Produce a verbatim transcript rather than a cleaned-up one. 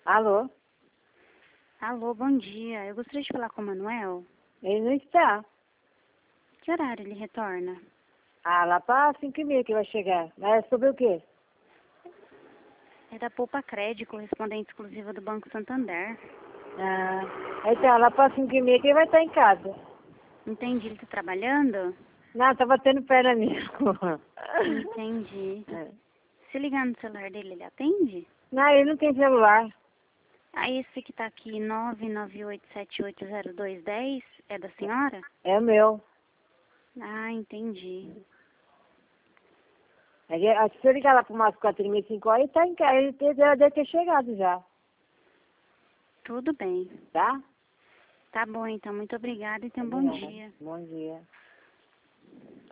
Alô? Alô, bom dia. Eu gostaria de falar com o Manuel. Ele não está. Que horário ele retorna? Ah, lá para cinco e meia que vai chegar. Mas é sobre o quê? É da Poupa Crédito, correspondente exclusiva do Banco Santander. Ah, então, lá para cinco e meia que ele vai estar em casa. Entendi. Ele está trabalhando? Não, tá batendo perna mesmo. Entendi. É. Se ligar no celular dele, ele atende? Não, ele não tem celular. Ah, esse que está aqui, nove nove oito sete oito zero dois um zero, é da senhora? É o meu. Ah, entendi. É que, ah, se eu ligar lá para umas quatro e meia, cinco horas, ele tá em casa. Ele te- já deve ter chegado já. Tudo bem. Tá? Tá bom, então. Muito obrigada e tenha um bom Obrigada. dia. Bom dia.